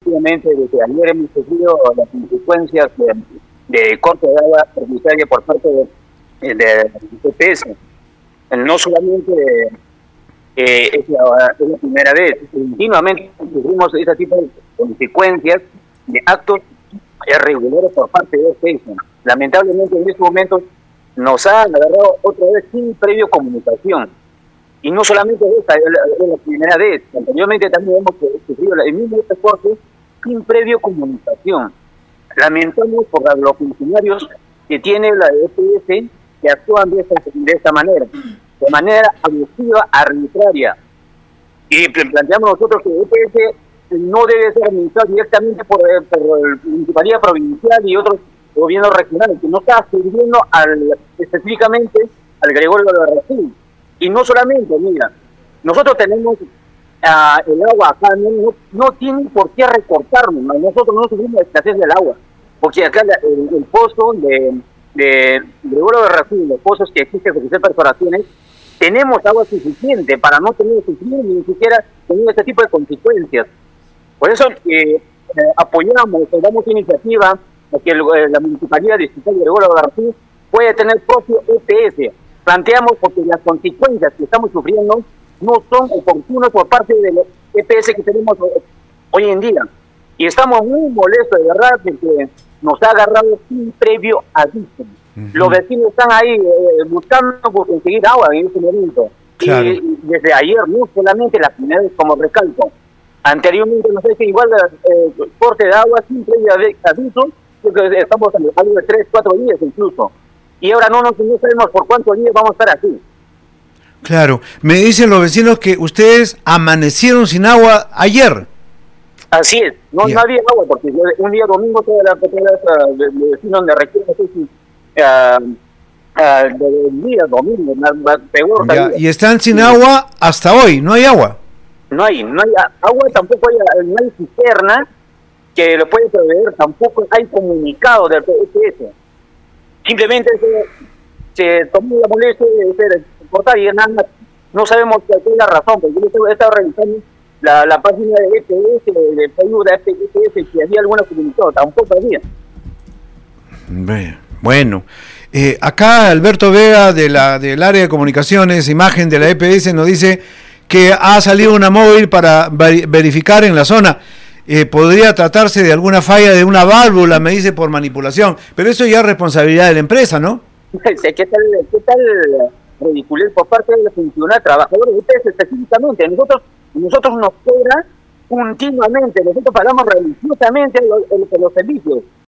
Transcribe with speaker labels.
Speaker 1: efectivamente, desde ayer hemos sufrido las consecuencias de corte de agua arbitraria por parte de EPS. No solamente es la primera vez, continuamente sufrimos ese tipo de consecuencias de actos irregulares por parte de EPS. Lamentablemente en estos momentos nos han agarrado otra vez sin previo comunicación. Y no solamente esta es la primera vez, anteriormente también hemos sufrido el mismo reporte sin previo comunicación. Lamentamos por los funcionarios que tiene la EPS que actúan de esta manera, de manera abusiva, arbitraria. Y planteamos nosotros que el EPS no debe ser administrado directamente por la Municipalidad Provincial y otros gobiernos regionales, que no está sirviendo específicamente al Gregorio de Racín. Y no solamente, mira, nosotros tenemos el agua acá, no tienen por qué recortarnos, nosotros no sufrimos la escasez del agua, porque acá el pozo de Gregorio de Racín, los pozos que existen con perforaciones, tenemos agua suficiente para no tener que sufrir ni siquiera tener este tipo de consecuencias. Por eso apoyamos, damos iniciativa a que la Municipalidad Distrital de Gregorio de Racín puede tener propio EPS. Planteamos porque las consecuencias que estamos sufriendo no son oportunas por parte del EPS que tenemos hoy en día. Y estamos muy molestos, de verdad, porque nos ha agarrado sin previo aviso. Los vecinos están ahí buscando por conseguir agua en ese momento. Claro. Y desde ayer, no solamente la primera vez, como recalco, anteriormente nos dice igual corte de agua sin previo aviso, porque estamos hablando de 3, 4 días incluso. Y ahora no sabemos por cuántos días vamos a estar aquí.
Speaker 2: Claro, me dicen los vecinos que ustedes amanecieron sin agua ayer.
Speaker 1: Así es, no había agua, porque un día domingo todas las vecinos de región, no sé si del día domingo, peor.
Speaker 2: Y están sin agua hasta hoy, no hay agua.
Speaker 1: No hay agua, tampoco no hay cisterna que lo puede proveer, tampoco hay comunicado del PSS. Simplemente se tomó la molestia de cortar y nada, no sabemos qué es la razón, porque yo he estado revisando la página de EPS, de Facebook de EPS, si había alguna comunicado, tampoco había.
Speaker 2: Bueno, acá Alberto Vega del área de comunicaciones, imagen de la EPS, nos dice que ha salido una móvil para verificar en la zona. Podría tratarse de alguna falla de una válvula, me dice, por manipulación, pero eso ya es responsabilidad de la empresa, ¿no?
Speaker 1: ¿Qué tal ridiculez por parte de los funcionarios, trabajadores de EPS específicamente? Nosotros nos cobra continuamente, nosotros pagamos religiosamente los servicios,